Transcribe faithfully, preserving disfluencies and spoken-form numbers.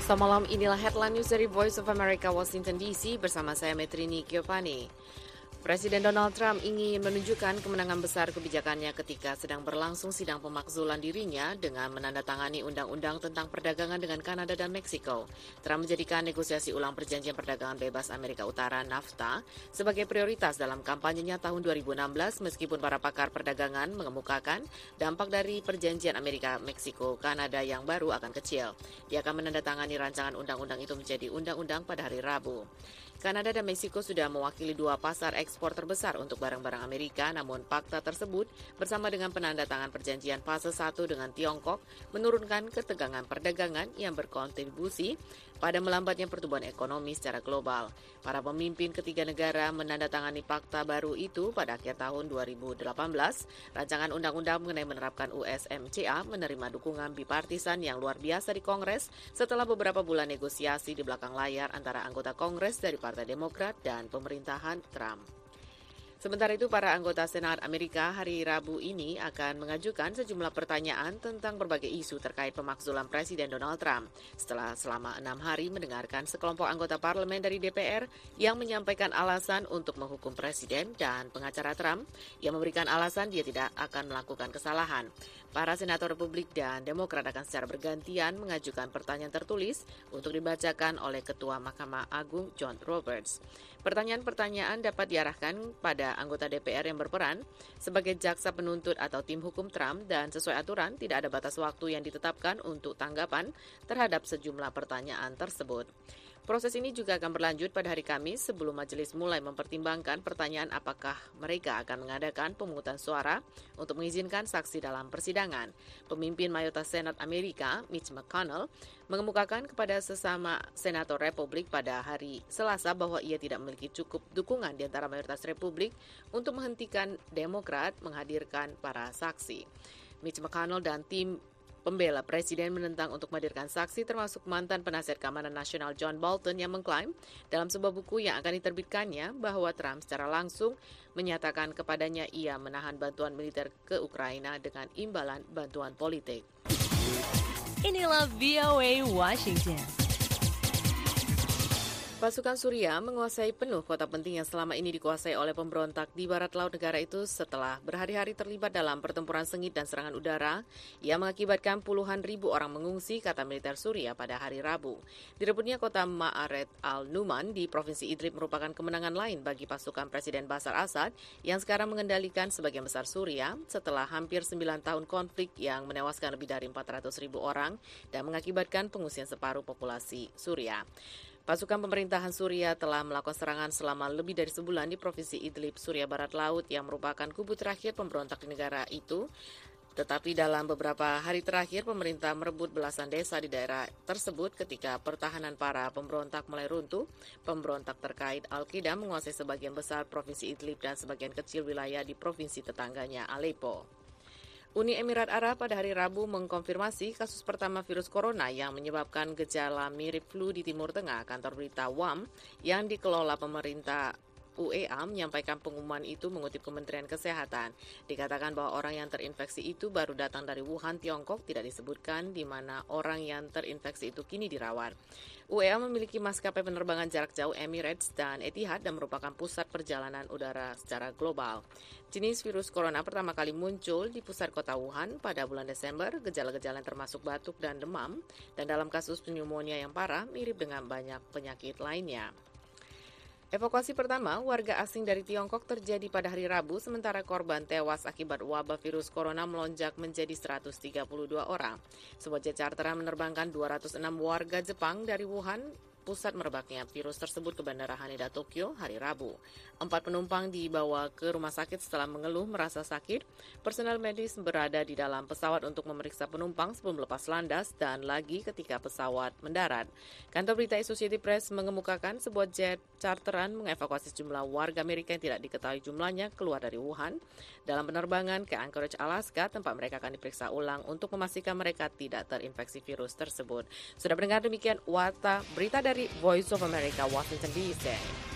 Selamat malam, inilah headline news dari Voice of America Washington D C bersama saya Metrini Giovanni. Presiden Donald Trump ingin menunjukkan kemenangan besar kebijakannya ketika sedang berlangsung sidang pemakzulan dirinya dengan menandatangani undang-undang tentang perdagangan dengan Kanada dan Meksiko. Trump menjadikan negosiasi ulang perjanjian perdagangan bebas Amerika Utara NAFTA sebagai prioritas dalam kampanyenya tahun dua ribu enam belas meskipun para pakar perdagangan mengemukakan dampak dari perjanjian Amerika-Meksiko-Kanada yang baru akan kecil. Dia akan menandatangani rancangan undang-undang itu menjadi undang-undang pada hari Rabu. Kanada dan Meksiko sudah mewakili dua pasar ekspor terbesar untuk barang-barang Amerika, namun fakta tersebut bersama dengan penandatangan perjanjian fase satu dengan Tiongkok menurunkan ketegangan perdagangan yang berkontribusi pada melambatnya pertumbuhan ekonomi secara global. Para pemimpin ketiga negara menandatangani fakta baru itu pada akhir tahun dua ribu delapan belas. Rancangan undang-undang mengenai menerapkan U S M C A menerima dukungan bipartisan yang luar biasa di Kongres setelah beberapa bulan negosiasi di belakang layar antara anggota Kongres dari Partai Demokrat dan pemerintahan Trump. Sementara itu, para anggota Senat Amerika hari Rabu ini akan mengajukan sejumlah pertanyaan tentang berbagai isu terkait pemakzulan Presiden Donald Trump setelah selama enam hari mendengarkan sekelompok anggota parlemen dari D P R yang menyampaikan alasan untuk menghukum Presiden dan pengacara Trump yang memberikan alasan dia tidak akan melakukan kesalahan. Para senator Republik dan Demokrat akan secara bergantian mengajukan pertanyaan tertulis untuk dibacakan oleh Ketua Mahkamah Agung John Roberts. Pertanyaan-pertanyaan dapat diarahkan pada anggota D P R yang berperan sebagai jaksa penuntut atau tim hukum Trump dan sesuai aturan tidak ada batas waktu yang ditetapkan untuk tanggapan terhadap sejumlah pertanyaan tersebut. Proses ini juga akan berlanjut pada hari Kamis sebelum majelis mulai mempertimbangkan pertanyaan apakah mereka akan mengadakan pemungutan suara untuk mengizinkan saksi dalam persidangan. Pemimpin mayoritas Senat Amerika, Mitch McConnell, mengemukakan kepada sesama senator Republik pada hari Selasa bahwa ia tidak memiliki cukup dukungan di antara mayoritas Republik untuk menghentikan Demokrat menghadirkan para saksi. Mitch McConnell dan tim pembela Presiden menentang untuk menghadirkan saksi termasuk mantan penasihat keamanan nasional John Bolton yang mengklaim dalam sebuah buku yang akan diterbitkannya bahwa Trump secara langsung menyatakan kepadanya ia menahan bantuan militer ke Ukraina dengan imbalan bantuan politik. Inilah V O A Washington. Pasukan Suriah menguasai penuh kota penting yang selama ini dikuasai oleh pemberontak di barat laut negara itu setelah berhari-hari terlibat dalam pertempuran sengit dan serangan udara yang mengakibatkan puluhan ribu orang mengungsi, kata militer Suriah pada hari Rabu. Direbutnya kota Ma'aret al-Numan di Provinsi Idlib merupakan kemenangan lain bagi pasukan Presiden Bashar Assad yang sekarang mengendalikan sebagian besar Suriah setelah hampir sembilan tahun konflik yang menewaskan lebih dari empat ratus ribu orang dan mengakibatkan pengungsian separuh populasi Suriah. Pasukan pemerintahan Suriah telah melakukan serangan selama lebih dari sebulan di Provinsi Idlib, Suriah Barat Laut yang merupakan kubu terakhir pemberontak di negara itu. Tetapi dalam beberapa hari terakhir, pemerintah merebut belasan desa di daerah tersebut ketika pertahanan para pemberontak mulai runtuh. Pemberontak terkait Al-Qaeda menguasai sebagian besar Provinsi Idlib dan sebagian kecil wilayah di provinsi tetangganya Aleppo. Uni Emirat Arab pada hari Rabu mengkonfirmasi kasus pertama virus corona yang menyebabkan gejala mirip flu di Timur Tengah. Kantor berita W A M yang dikelola pemerintah U E A menyampaikan pengumuman itu mengutip Kementerian Kesehatan. Dikatakan bahwa orang yang terinfeksi itu baru datang dari Wuhan, Tiongkok, tidak disebutkan di mana orang yang terinfeksi itu kini dirawat. U E A memiliki maskapai penerbangan jarak jauh Emirates dan Etihad dan merupakan pusat perjalanan udara secara global. Jenis virus corona pertama kali muncul di pusat kota Wuhan pada bulan Desember. Gejala-gejala termasuk batuk dan demam, dan dalam kasus pneumonia yang parah mirip dengan banyak penyakit lainnya. Evakuasi pertama warga asing dari Tiongkok terjadi pada hari Rabu, sementara korban tewas akibat wabah virus corona melonjak menjadi seratus tiga puluh dua orang. Sebuah jet charteran menerbangkan dua ratus enam warga Jepang dari Wuhan, pusat merebaknya virus tersebut, ke Bandara Haneda, Tokyo hari Rabu. Empat penumpang dibawa ke rumah sakit setelah mengeluh merasa sakit. Personel medis berada di dalam pesawat untuk memeriksa penumpang sebelum lepas landas dan lagi ketika pesawat mendarat. Kantor berita Associated Press mengemukakan sebuah jet charteran mengevakuasi sejumlah warga Amerika yang tidak diketahui jumlahnya keluar dari Wuhan dalam penerbangan ke Anchorage, Alaska, tempat mereka akan diperiksa ulang untuk memastikan mereka tidak terinfeksi virus tersebut. Sudah mendengar demikian warta berita dari Voice of America, Washington D C.